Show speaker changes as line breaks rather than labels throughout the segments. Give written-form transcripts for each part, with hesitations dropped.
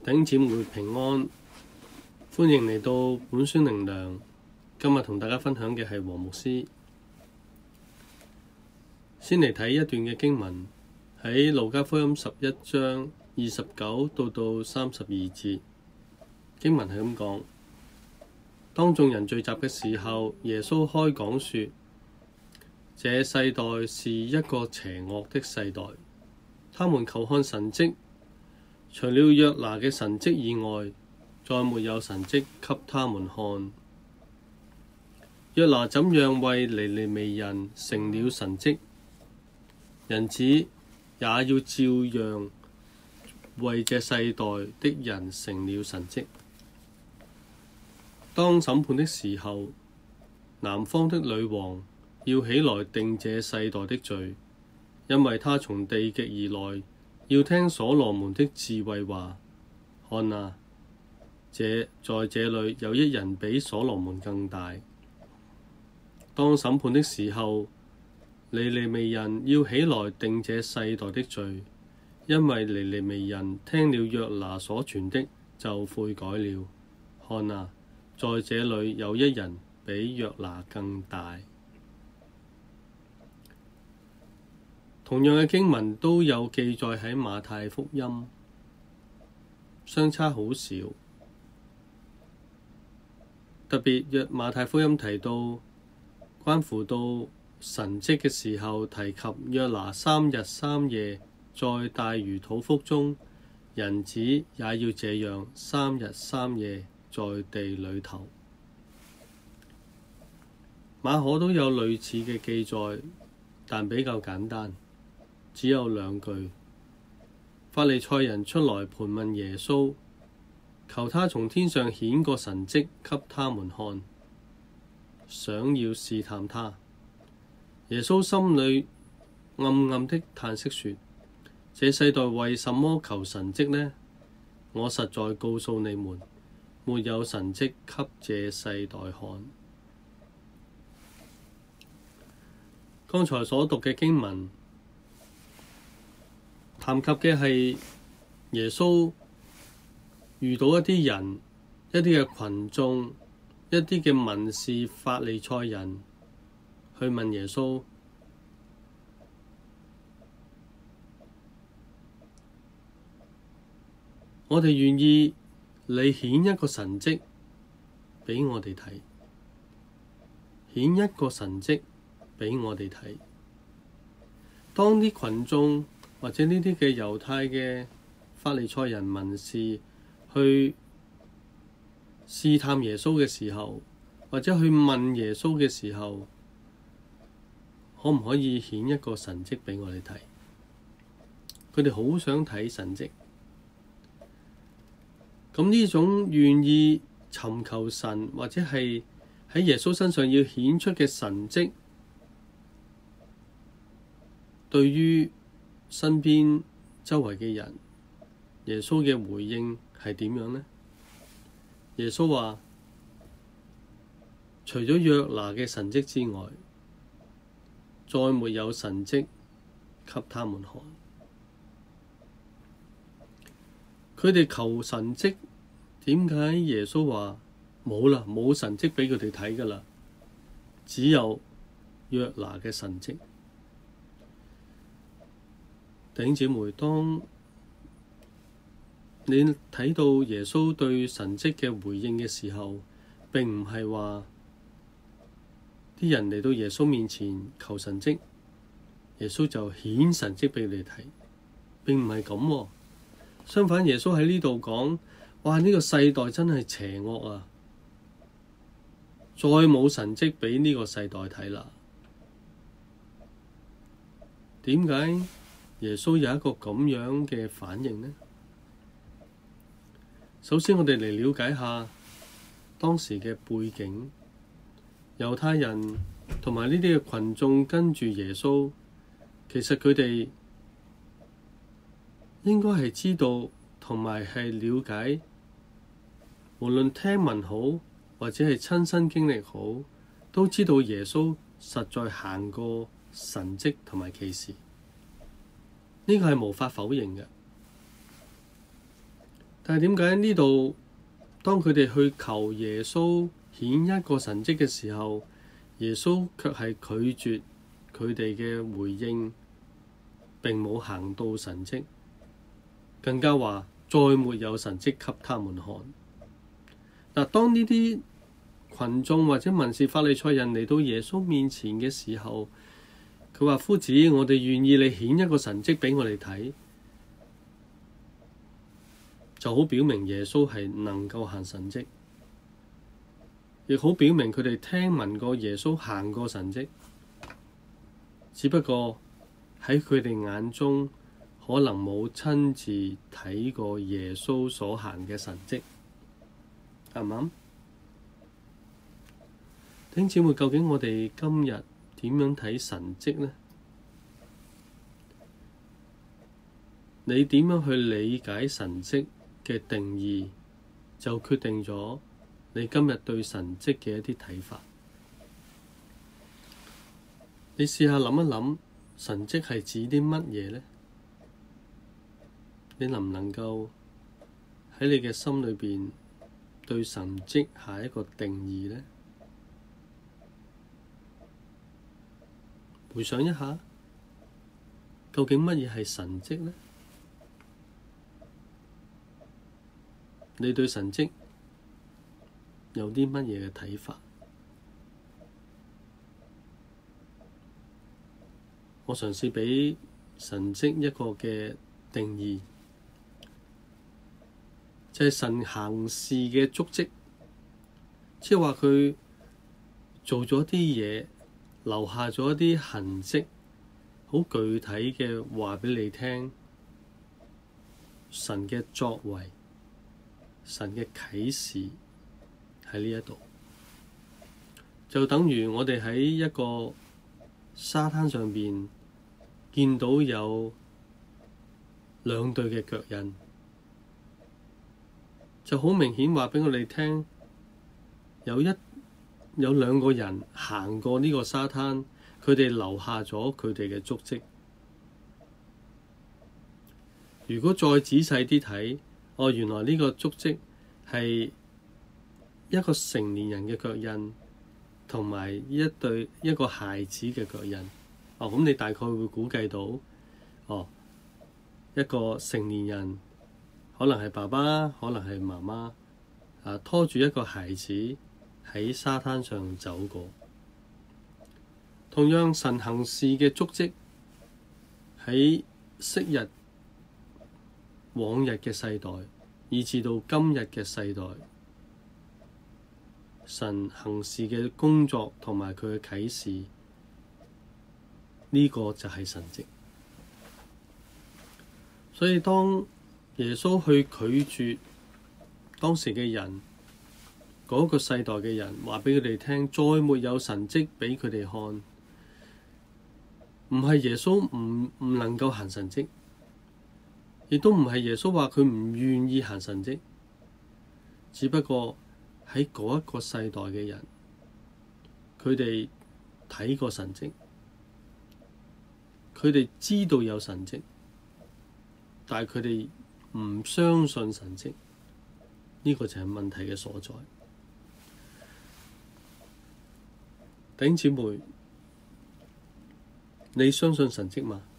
弟兄姊妹平安，歡迎嚟到本宣靈糧。今日同大家分享嘅係黃牧師。先嚟睇一段嘅經文，喺路加福音11章29到32節。經文係咁講：當眾人聚集嘅時候，耶穌開講說：這世代是一個邪惡的世代，他們求看神蹟，除了約拿嘅神蹟以外，再沒有神蹟給他們看。約拿怎樣為尼尼微人成了神蹟，人子也要照樣為這世代的人成了神蹟。當審判的時候，南方的女王要起來定這世代的罪，因為他從地極而來，要聽所羅門的智慧話。看啊，在這裏有一人比所羅門更大。當審判的時候，尼尼微人要起來定這世代的罪，因為尼尼微人聽了約拿所傳的就悔改了。看啊，在這裏有一人比約拿更大。同樣嘅經文都有記載喺馬太福音，相差好少。特別若馬太福音提到關乎到神蹟嘅時候，提及約拿3日3夜在大魚肚腹中，人子也要這樣3日3夜在地裏頭。馬可都有類似嘅記載，但比較簡單，只有2句。法利賽人出來盤問耶穌，求他從天上顯個神蹟給他們看，想要試探他。耶穌心裏暗暗的嘆息說：這世代為什麼求神蹟呢？我實在告訴你們，沒有神蹟給這世代看。剛才所讀嘅經文談及嘅係耶穌遇到一啲人、一啲嘅群眾、一啲嘅文士法利賽人去問耶穌：我哋願意你顯一個神蹟畀我哋睇，顯一個神蹟畀我哋睇。當啲群眾或者呢啲嘅猶太嘅法利賽人文士去試探耶穌嘅時候，或者去問耶穌嘅時候，可唔可以顯一個神蹟畀我哋睇？佢哋好想睇神蹟。咁呢種願意尋求神，或者係喺耶穌身上要顯出嘅神蹟，對於身邊周圍嘅人，耶穌嘅回應係點樣呢？耶穌話：除咗約拿嘅神蹟之外，再沒有神蹟給他們看。佢哋求神蹟，點解耶穌話冇啦，冇神蹟畀佢哋睇㗎啦？只有約拿嘅神蹟。弟兄姊妹，當你睇到耶穌對神蹟嘅回應嘅時候，並唔係話啲人嚟到耶穌面前求神蹟，耶穌就顯神蹟畀你睇，並唔係咁喎。相反，耶穌喺呢度講：哇！呢個世代真係邪惡啊，再冇神蹟畀呢個世代睇啦。點解耶穌有一個咁樣嘅反應呢？首先，我哋嚟了解下當時嘅背景。猶太人同埋呢啲嘅群眾跟住耶穌，其實佢哋應該係知道同埋係了解，無論聽聞好或者係親身經歷好，都知道耶穌實在行過神蹟同埋奇事。呢個係無法否認嘅。 但係點解呢度當佢哋去求耶穌顯一個神蹟嘅時候，耶穌卻係拒絕佢哋嘅回應，並冇行到神蹟，更加話再沒有神蹟給他們看。嗱，當呢啲群眾或者文士法利賽人嚟到耶穌面前嘅時候，佢話：夫子，我哋願意你顯一個神蹟俾我哋睇，就好表明耶穌係能夠行神蹟，亦好表明佢哋聽聞過耶穌行過神蹟，只不過喺佢哋眼中可能冇親自睇過耶穌所行嘅神蹟，啱唔啱？弟兄姊妹，究竟我哋今日點樣睇神蹟呢？你點樣去理解神蹟嘅定義，就決定咗你今日對神蹟嘅一啲睇法。你試下諗一諗，神蹟係指啲乜嘢呢？你能唔能夠喺你嘅心裏邊對神蹟下一個定義呢？回想一下，究竟乜嘢係神蹟呢？你對神蹟有啲乜嘢嘅睇法？我嘗試畀神蹟一個嘅定義，就係神行事嘅足跡，即係話佢做咗啲嘢，留下咗一啲痕跡，好具體嘅話畀你聽，神嘅作為，神嘅啟示喺呢一度，就等於我哋喺一個沙灘上邊見到有兩對嘅腳印，就好明顯話畀我哋聽，有兩個人行過呢個沙灘，佢哋留下咗佢哋嘅足跡。如果再仔細啲睇，原來呢個足跡係一個成年人嘅腳印，同埋一個孩子嘅腳印。咁你大概會估計到，一個成年人可能係爸爸，可能係媽媽，拖住一個孩子喺沙灘上走過。同樣，神行事嘅足跡喺昔日、往日嘅世代，以至到今日嘅世代，神行事嘅工作同埋佢嘅啟示，呢個就係神蹟。所以當耶穌去拒絕當時嘅人，嗰個世代嘅人，話畀佢哋聽，再沒有神蹟畀佢哋看，唔係耶穌唔能夠行神蹟，亦都唔係耶穌話佢唔願意行神蹟，只不過喺嗰一個世代嘅人，佢哋睇過神蹟，佢哋知道有神蹟，但係佢哋唔相信神蹟，呢個就係問題嘅所在。弟兄姊妹，你相信神蹟嗎？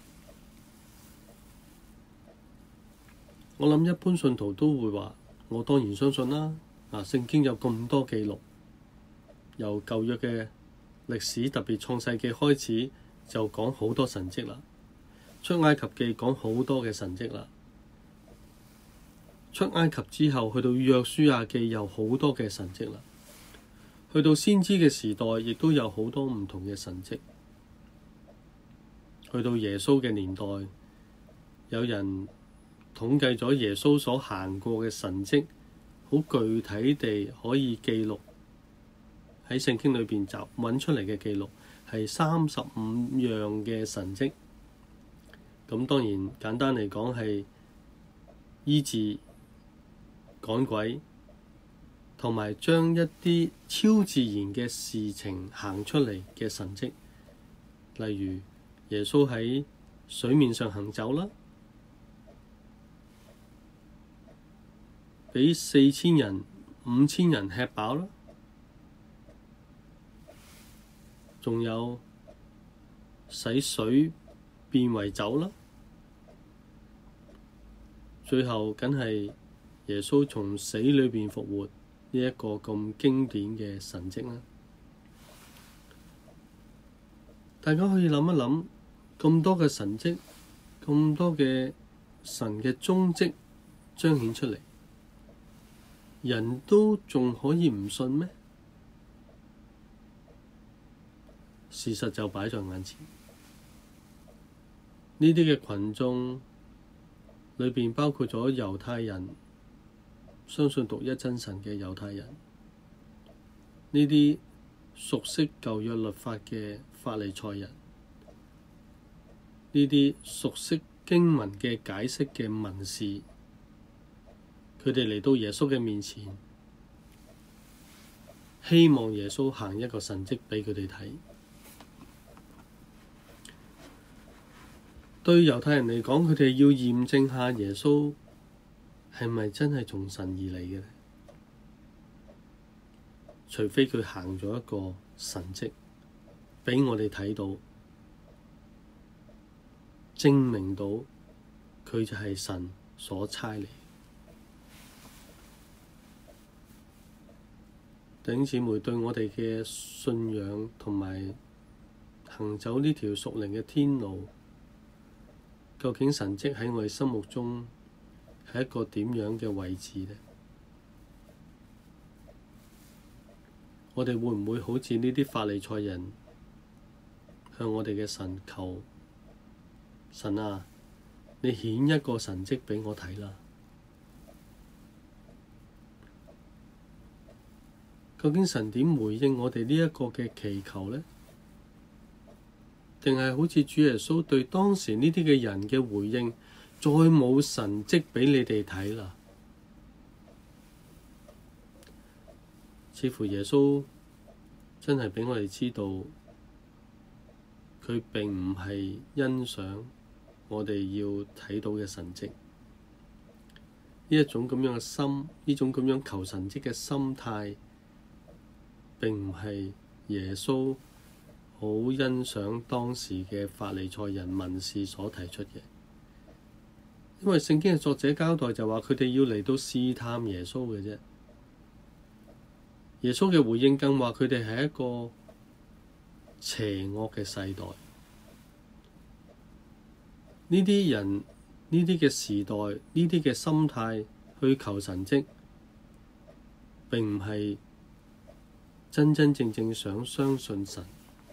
我諗一般信徒都會話：我當然相信啦。聖經有咁多記錄，由舊約嘅歷史，特別創世記開始就講好多神蹟啦。出埃及記講好多嘅神蹟啦。出埃及之後去到約書亞記有好多嘅神蹟啦。去到先知嘅時代，亦都有好多唔同嘅神蹟。去到耶穌嘅年代，有人統計咗耶穌所行過嘅神蹟，好具體地可以記錄喺聖經裏邊就揾出嚟嘅記錄係35樣嘅神蹟。咁當然簡單嚟講係醫治、趕鬼，同埋將一啲超自然嘅事情行出嚟嘅神蹟，例如耶穌喺水面上行走啦， 俾4000人、5000人吃飽啦，仲有使水變為酒啦，最後梗係耶穌從死裏邊復活呢一個咁經典嘅神蹟啦。大家可以諗一諗，咁多嘅神蹟，咁多嘅神嘅蹤跡彰顯出嚟，人都仲可以唔信咩？事實就擺在眼前。呢啲嘅群眾裏邊包括咗猶太人，相信獨一真神嘅猶太人，呢啲熟悉舊約律法嘅法利賽人，呢啲熟悉經文嘅解釋嘅文士，佢哋嚟到耶穌嘅面前，希望耶穌行一個神蹟畀佢哋睇。對猶太人嚟講，佢哋要驗證下耶穌係咪真係從神而嚟嘅呢？除非佢行咗一個神蹟畀我哋睇到，證明到佢就係神所差嚟。弟兄姊妹，對我哋嘅信仰同埋行走呢條屬靈嘅天路，究竟神蹟喺我哋心目中係一個點樣嘅位置呢？我哋會唔會好似呢啲法利賽人向我哋嘅神求，神啊，你顯一個神蹟畀我睇啦？究竟神點回應我哋呢一個嘅祈求呢？定係好似主耶穌對當時呢啲嘅人嘅回應，再冇神蹟畀你哋睇啦？似乎耶穌真係畀我哋知道，佢並唔係欣賞我哋要睇到嘅神蹟。呢一種咁樣嘅心，呢種咁樣求神蹟嘅心態，並唔係耶穌好欣賞當時嘅法利賽人文士所提出嘅。因為聖經嘅作者交代就話，佢哋要嚟到試探耶穌嘅啫。耶穌嘅回應更話，佢哋係一個邪惡嘅世代。呢啲人，呢啲嘅時代，呢啲嘅心態去求神蹟，並唔係真真正正想相信神，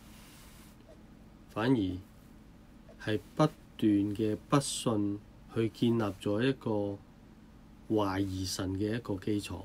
反而係不斷嘅不信去建立咗一個懷疑神嘅一個基礎。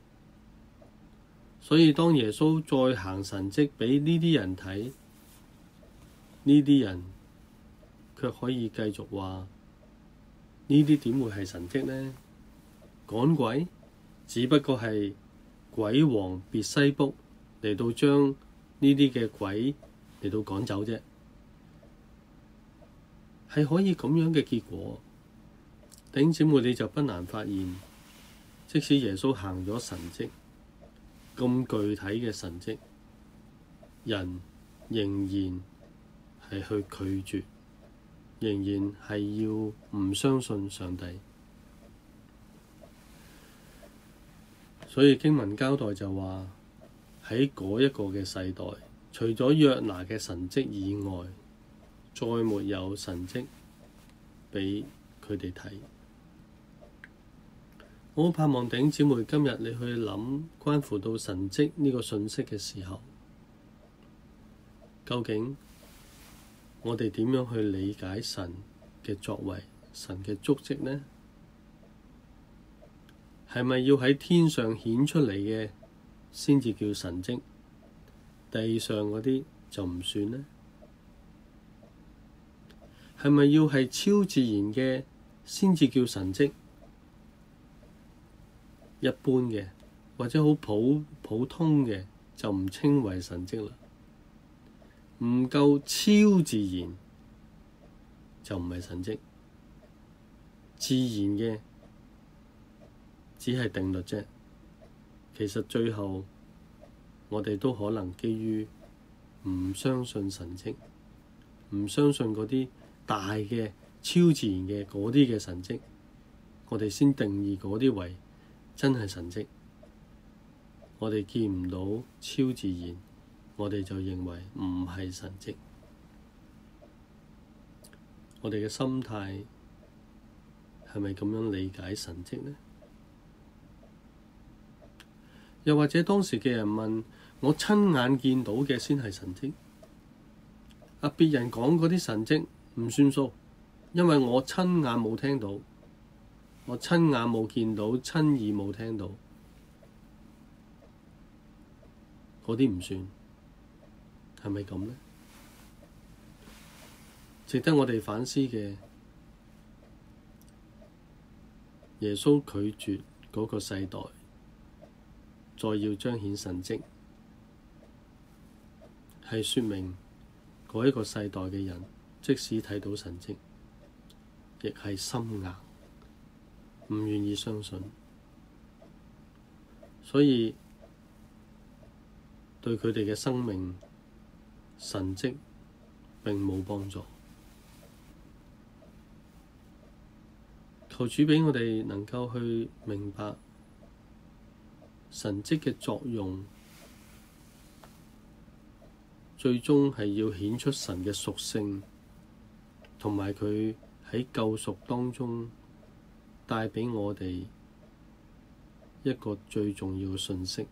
所以當耶穌再行神蹟畀呢啲人睇，呢啲人卻可以繼續話：呢啲點會係神蹟呢？趕鬼只不過係鬼王別西卜嚟到將呢啲嘅鬼嚟到趕走啫，係可以咁樣嘅結果。弟兄姊妹，你就不難發現，即使耶穌行咗神蹟，咁具體嘅神蹟，人仍然係去拒絕，仍然係要唔相信上帝。所以經文交代就話，喺嗰一個嘅世代，除咗約拿嘅神蹟以外，再沒有神蹟畀佢哋睇。我好盼望弟兄姊妹今日你去諗關乎到神蹟呢個信息嘅時候，究竟我哋點樣去理解神嘅作為、神嘅足跡呢？係咪要喺天上顯出嚟嘅先至叫神蹟，地上嗰啲就唔算呢？係咪要係超自然嘅先至叫神蹟？一般嘅或者好普通嘅就唔稱為神蹟啦。唔夠超自然就唔係神蹟，自然嘅只係定律啫。其實最後我哋都可能基於唔相信神蹟，唔相信嗰啲大嘅超自然嘅嗰啲嘅神蹟，我哋先定義嗰啲為真係神蹟。我哋見唔到超自然，我哋就認為唔係神蹟。我哋嘅心態係咪咁樣理解神蹟呢？又或者當時嘅人問我親眼見到嘅先係神蹟，別人講嗰啲神蹟唔算數，因為我親眼冇聽到，我親眼冇見到，親耳冇聽到，嗰啲唔算，係咪咁呢？值得我哋反思嘅，耶穌拒絕嗰個世代再要彰顯神蹟，係說明嗰一個世代嘅人，即使睇到神蹟，亦係心硬，唔願意相信，所以對佢哋嘅生命神蹟並冇幫助。求主畀我哋能夠去明白神蹟嘅作用，最終係要顯出神嘅屬性，同埋佢喺救贖當中帶畀我哋一個最重要嘅信息：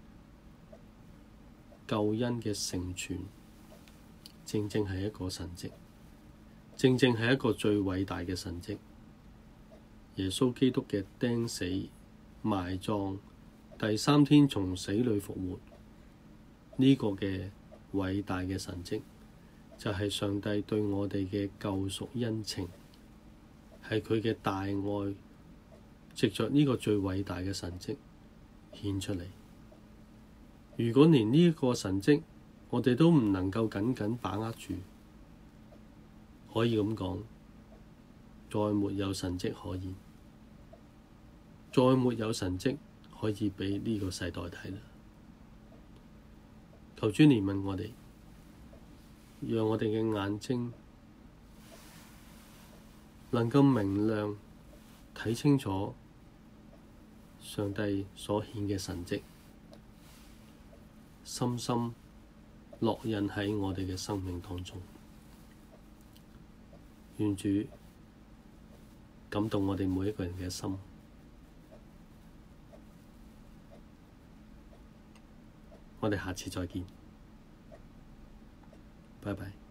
救恩嘅成全，正正係一個神蹟，正正係一個最偉大嘅神蹟。耶穌基督嘅釘死、埋葬、第三天從死裏復活，呢個嘅偉大嘅神蹟，就係上帝對我哋嘅救贖恩情，係佢嘅大愛，藉着呢個最偉大嘅神蹟顯出嚟。如果連呢一個神蹟我哋都唔能夠緊緊把握住，可以咁講，再沒有神蹟可言，再沒有神蹟可以畀呢個世代睇啦。求主憐憫我哋，讓我哋嘅眼睛能夠明亮，睇清楚上帝所顯嘅神蹟，深深烙印喺我哋嘅生命當中。願主感動我哋每一個人嘅心。我哋下次再見，拜拜。